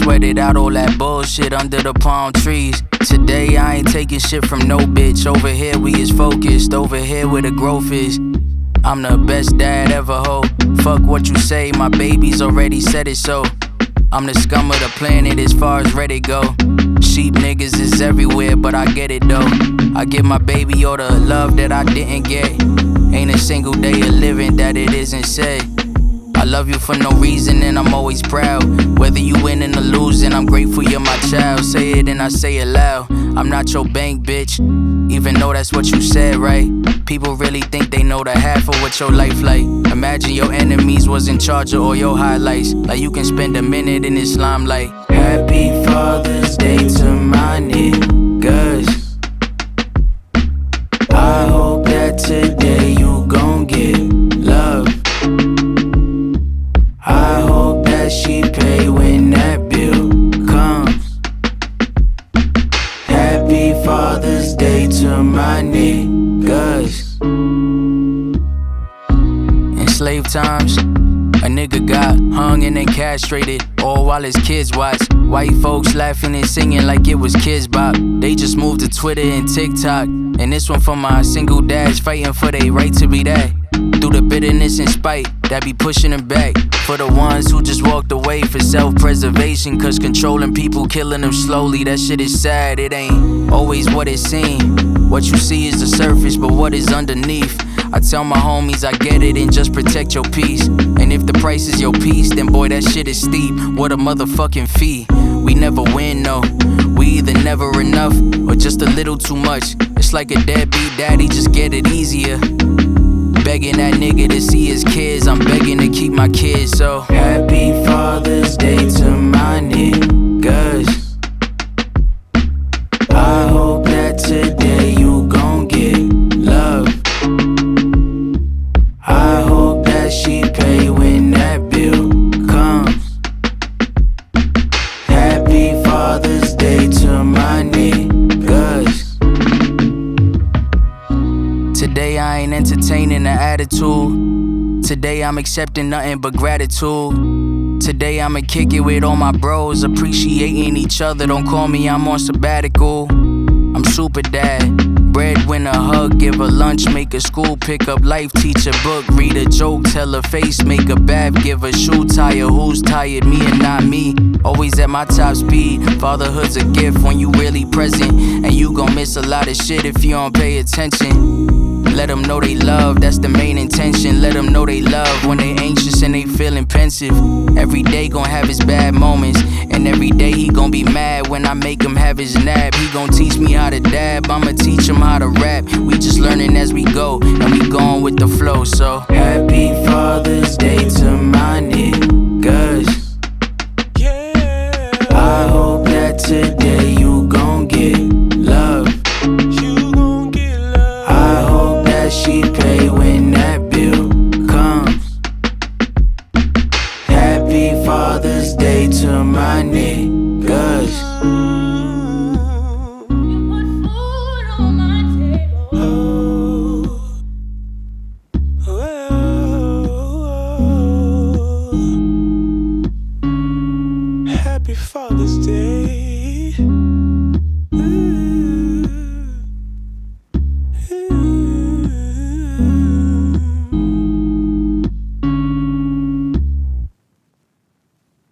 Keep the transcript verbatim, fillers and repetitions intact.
sweated out all that bullshit under the palm trees. Today I ain't taking shit from no bitch. Over here we is focused, over here where the growth is. I'm the best dad ever, ho. Fuck what you say, my baby's already said it so. I'm the scum of the planet as far as Reddit go. Sheep niggas is everywhere, but I get it though. I give my baby all the love that I didn't get. Ain't a single day of living that it isn't said. I love you for no reason and I'm always proud. Whether you winning or losing, I'm grateful you're my child. Say it and I say it loud. I'm not your bank, bitch, even though that's what you said, right? People really think they know the half of what your life like. Imagine your enemies was in charge of all your highlights. Like you can spend a minute in this limelight. Happy Father's Day to my niggas. I hope that today you gon' get love. I hope that she pay when that bill comes. Happy Father's Day to my niggas. In slave times, a nigga got hung and then castrated, all while his kids watch. White folks laughing and singing like it was Kids Bop. They just moved to Twitter and TikTok. And this one for my single dads fighting for their right to be that. Through the bitterness and spite that be pushing them back. For the ones who just walked away for self-preservation, cause controlling people, killing them slowly, that shit is sad. It ain't always what it seems. What you see is the surface, but what is underneath? I tell my homies I get it and just protect your peace. And if the price is your peace, then boy that shit is steep. What a motherfucking fee. We never win, no. We either never enough or just a little too much. It's like a deadbeat daddy, just get it easier. Begging that nigga to see his kids, I'm begging to keep my kids, so Happy Father's Day to my niggas. I hope that today you gon' get love. I hope that she pay when that bill comes. Happy Father's Day to my niggas. Today I ain't entertaining the attitude. Today I'm accepting nothing but gratitude. Today I'ma kick it with all my bros, appreciating each other. Don't call me, I'm on sabbatical. I'm super dad. Breadwinner, hug, give her lunch, make a school, pick up life, teach a book, read a joke, tell her face, make a bath, give a shoe, tire, who's tired, me and not me. Always at my top speed. Fatherhood's a gift when you really present, and you gon' miss a lot of shit if you don't pay attention. Let them know they love, that's the main intention. Let them know they love when they anxious and they feeling pensive. Every day gon' have his bad moments, and every day he gon' be mad when I make him have his nap. He gon' teach me how to dab, I'ma teach him how to rap. We just learning as we go, and we going with the flow. So Happy Father's Day to my niggas. I hope that today you gon' get love. I hope that she pay when that bill comes. Happy Father's Day to my niggas. Happy Father's Day.